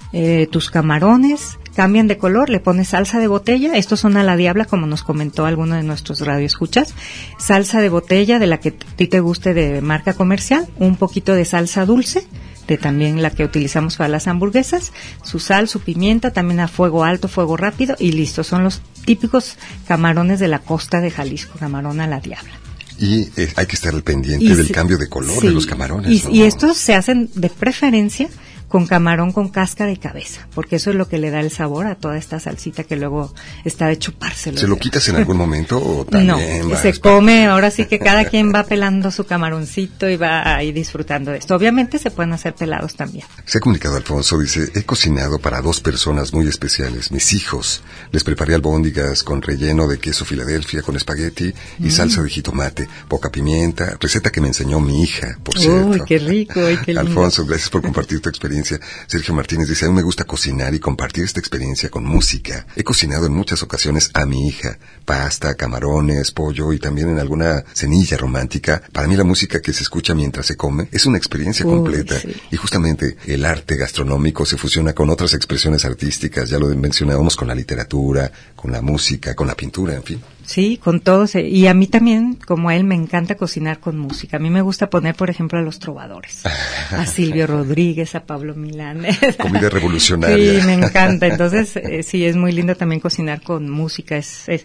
tus camarones cambian de color, le pones salsa de botella, estos son a la diabla, como nos comentó alguno de nuestros radioescuchas, salsa de botella de la que a ti te guste, de marca comercial, un poquito de salsa dulce, de también la que utilizamos para las hamburguesas, su sal, su pimienta, también a fuego alto, fuego rápido, y listo, son los típicos camarones de la costa de Jalisco, camarón a la diabla. Y hay que estar al pendiente del cambio de color de los camarones, ¿no? Y estos se hacen de preferencia con camarón con cáscara y cabeza, porque eso es lo que le da el sabor a toda esta salsita que luego está de chupárselo. ¿Se lo quitas en algún momento o también? No, se come, ahora sí que cada quien va pelando su camaroncito y va ahí disfrutando de esto. Obviamente se pueden hacer pelados también. Se ha comunicado Alfonso, dice: he cocinado para 2 personas muy especiales, mis hijos. Les preparé albóndigas con relleno de queso Filadelfia, con espagueti y salsa de jitomate, poca pimienta, receta que me enseñó mi hija, por cierto. Uy, qué rico, qué lindo. Alfonso, gracias por compartir tu experiencia. Sergio Martínez dice: a mí me gusta cocinar y compartir esta experiencia con música. He cocinado en muchas ocasiones a mi hija, pasta, camarones, pollo y también en alguna cenilla romántica. Para mí la música que se escucha mientras se come es una experiencia completa. Sí. Y justamente el arte gastronómico se fusiona con otras expresiones artísticas, ya lo mencionábamos, con la literatura, con la música, con la pintura, en fin. Sí, con todos. Y a mí también, como a él, me encanta cocinar con música. A mí me gusta poner, por ejemplo, a los trovadores. A Silvio Rodríguez, a Pablo Milán. Comida revolucionaria. Sí, me encanta. Entonces, sí, es muy lindo también cocinar con música.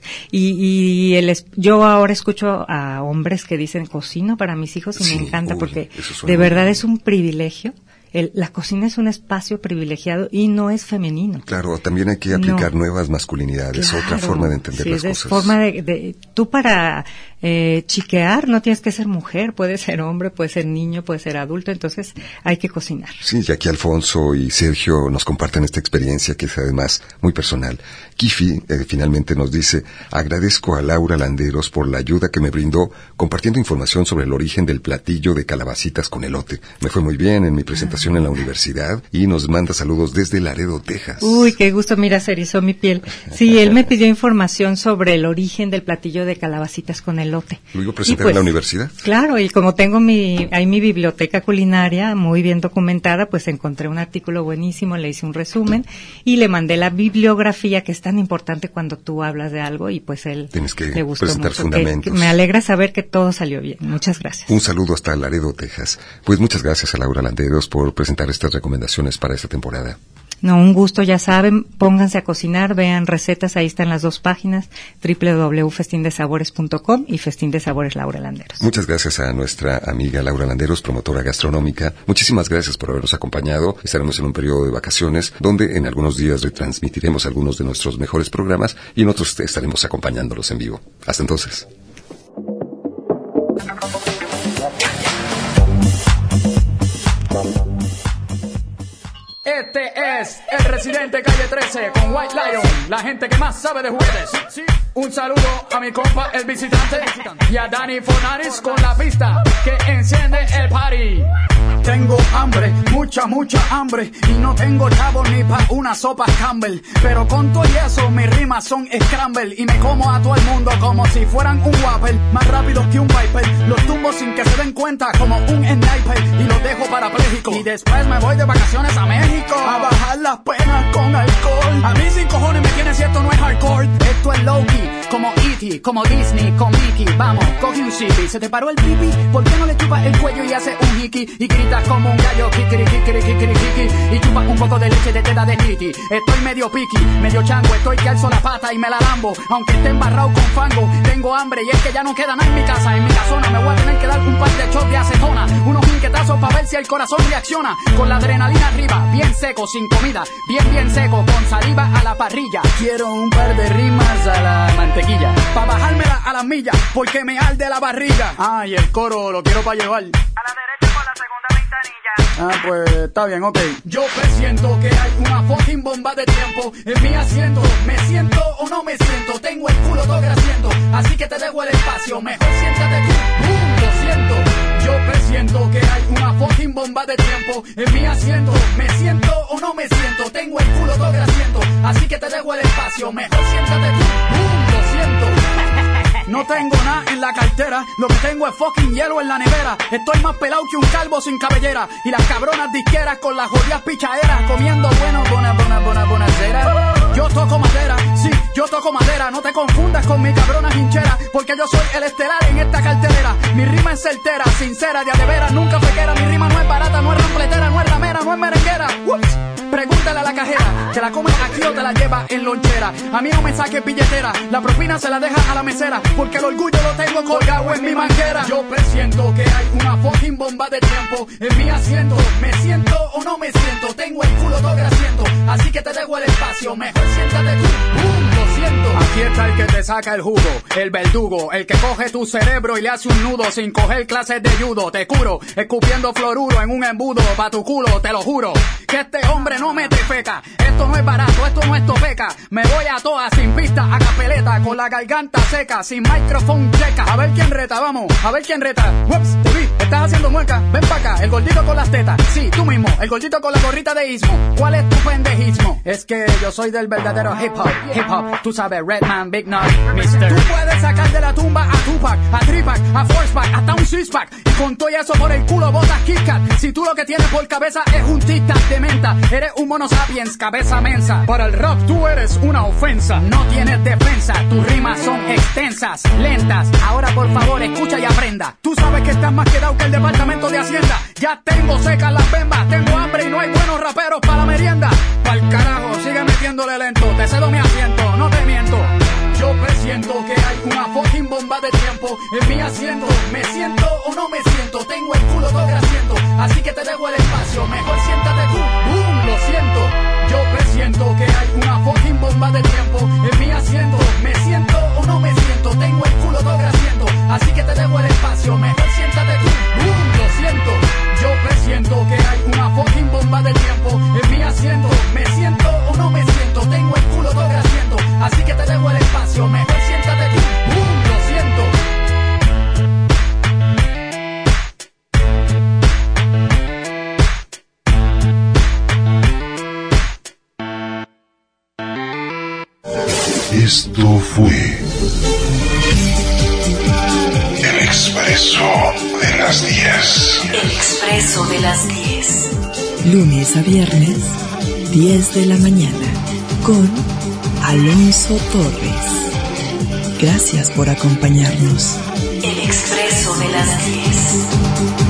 Yo ahora escucho a hombres que dicen cocino para mis hijos y me encanta porque de verdad es un privilegio. La cocina es un espacio privilegiado y no es femenino. Claro, también hay que aplicar nuevas masculinidades, claro, otra forma de entender las cosas. Forma tú para chiquear no tienes que ser mujer, puedes ser hombre, puedes ser niño, puedes ser adulto, entonces hay que cocinar. Sí, y aquí Alfonso y Sergio nos comparten esta experiencia que es además muy personal. Kifi finalmente nos dice: agradezco a Laura Landeros por la ayuda que me brindó compartiendo información sobre el origen del platillo de calabacitas con elote. Me fue muy bien en mi presentación en la universidad y nos manda saludos desde Laredo, Texas. Uy, qué gusto, mira, se erizó mi piel. Sí, él me pidió información sobre el origen del platillo de calabacitas con elote. ¿Lo iba a presentar en la universidad? Claro, y como tengo mi biblioteca culinaria muy bien documentada, pues encontré un artículo buenísimo, le hice un resumen y le mandé la bibliografía, que es tan importante cuando tú hablas de algo, y pues él le gustó mucho. Fundamentos. Me alegra saber que todo salió bien. Muchas gracias. Un saludo hasta Laredo, Texas. Pues muchas gracias a Laura Landeros por presentar estas recomendaciones para esta temporada. No, un gusto, ya saben, pónganse a cocinar, vean recetas, ahí están las dos páginas, www.festindesabores.com y Festín de Sabores Laura Landeros. Muchas gracias a nuestra amiga Laura Landeros, promotora gastronómica. Muchísimas gracias por habernos acompañado. Estaremos en un periodo de vacaciones donde en algunos días retransmitiremos algunos de nuestros mejores programas y en otros estaremos acompañándolos en vivo. Hasta entonces. Este es el residente Calle 13 con White Lion, la gente que más sabe de juguetes. Un saludo a mi compa el visitante y a Dani Fornaris con la pista que enciende el party. Tengo hambre, mucha hambre, y no tengo chavo ni pa' una sopa Campbell, pero con todo y eso mis rimas son scramble y me como a todo el mundo como si fueran un Whopper, más rápido que un Viper, los tumbo sin que se den cuenta como un sniper y los dejo parapléjico y después me voy de vacaciones a México a bajar las penas con alcohol. A mí sin cojones me tiene si esto no es hardcore, esto es low-key, como E.T., como Disney, con Mickey. Vamos, coge un zippy, se te paró el pipi, ¿por qué no le chupas el cuello y hace un hiki y gritas como un gallo, kikiri, kikiri, kikiri, kikiri, y chupas un poco de leche de teta de Titi? Estoy medio piqui, medio chango, estoy que alzo la pata y me la lambo, aunque esté embarrado con fango. Tengo hambre y es que ya no queda nada en mi casa, en mi casona me voy a tener que dar un par de shots de acetona, unos inquietazos para ver si el corazón reacciona, con la adrenalina arriba, bien seco, sin comida, bien seco, con saliva a la parrilla. Quiero un par de rimas a la mantequilla, pa' bajármela a las millas, porque me arde la barriga. Ah, y el coro lo quiero pa' llevar a la derecha por la segunda ventanilla. Ah, pues está bien, ok. Yo presiento que hay una fucking bomba de tiempo en mi asiento. ¿Me siento o no me siento? Tengo el culo todo grasiento, así que te dejo el espacio, mejor siéntate tú. Lo siento. Yo presiento que hay una fucking bomba de tiempo en mi asiento. ¿Me siento o no me siento? Tengo el culo todo grasiento, así que te dejo el espacio, mejor siéntate tú. Lo siento. No tengo nada en la cartera, lo que tengo es fucking hielo en la nevera. Estoy más pelado que un calvo sin cabellera, y las cabronas disqueras con las jodidas pichaderas comiendo bonacera. Yo toco madera, sí, yo toco madera. No te confundas con mi cabrona hinchera, porque yo soy el estelar en esta cartelera. Mi rima es certera, sincera, de veras, nunca fequera. Mi rima no es barata, no es rampletera, no es ramera, no es merenguera. Ups. Pregúntale a la cajera, ¿te la comes aquí o te la llevas en lonchera? A mí no me saques billetera, la propina se la deja a la mesera, porque el orgullo lo tengo colgado en mi manguera. Yo presiento que hay una fucking bomba de tiempo en mi asiento. ¿Me siento o no me siento? Tengo el culo todo grasiento, así que te dejo el espacio, mejor siéntate tú. Lo siento. Aquí está el que te saca el jugo, el verdugo, el que coge tu cerebro y le hace un nudo sin coger clases de judo. Te curo, escupiendo fluoruro en un embudo pa' tu culo, te lo juro, que este hombre no me trifeca. Esto no es barato, esto no es topeca. Me voy a toa sin pista, a capeleta, con la garganta seca, sin micrófono checa. A ver quién reta, vamos, a ver quién reta. Ups, te vi, estás haciendo mueca, ven pa' acá. El gordito con las tetas, sí, tú mismo. El gordito con la gorrita de ismo. ¿Cuál es tu pendejismo? Es que yo soy del verdadero hip hop, hip hop. Tú Tú sabes, Redman, Big Nut, Mister. Tú puedes sacar de la tumba a Tupac, a Tripac, a Forcepack, hasta un sixpack. Y con todo eso por el culo botas Kit Kat. Si tú lo que tienes por cabeza es un tic-tac de menta, eres un mono sapiens, cabeza mensa. Para el rock tú eres una ofensa. No tienes defensa, tus rimas son extensas, lentas. Ahora por favor escucha y aprenda. Tú sabes que estás más quedado que el departamento de Hacienda. Ya tengo secas las bembas, tengo hambre y no hay buenos raperos para la merienda. Pa'l carajo, sigue metiéndole lento. Te cedo mi asiento, no te miento. Yo presiento que hay una fucking bomba de tiempo en mi asiento. ¿Me siento o no me siento? Tengo el culo todo grasiento, así que te dejo el espacio. Mejor siéntate tú. Lo siento. Yo presiento que hay una fucking bomba de tiempo en mi asiento. ¿Me siento o no me siento? Tengo el culo todo grasiento, así que te dejo el espacio. Mejor siéntate tú. Lo siento. Yo presiento que hay una fucking bomba de tiempo en mi asiento. ¿Me siento o no me siento? Tengo el culo todo grasiento, así que te dejo el espacio. Mejor siéntate tú. Lo siento. Esto fue El Expreso de las 10. El Expreso de las 10. Lunes a viernes, 10 de la mañana, con Alonso Torres. Gracias por acompañarnos. El Expreso de las 10.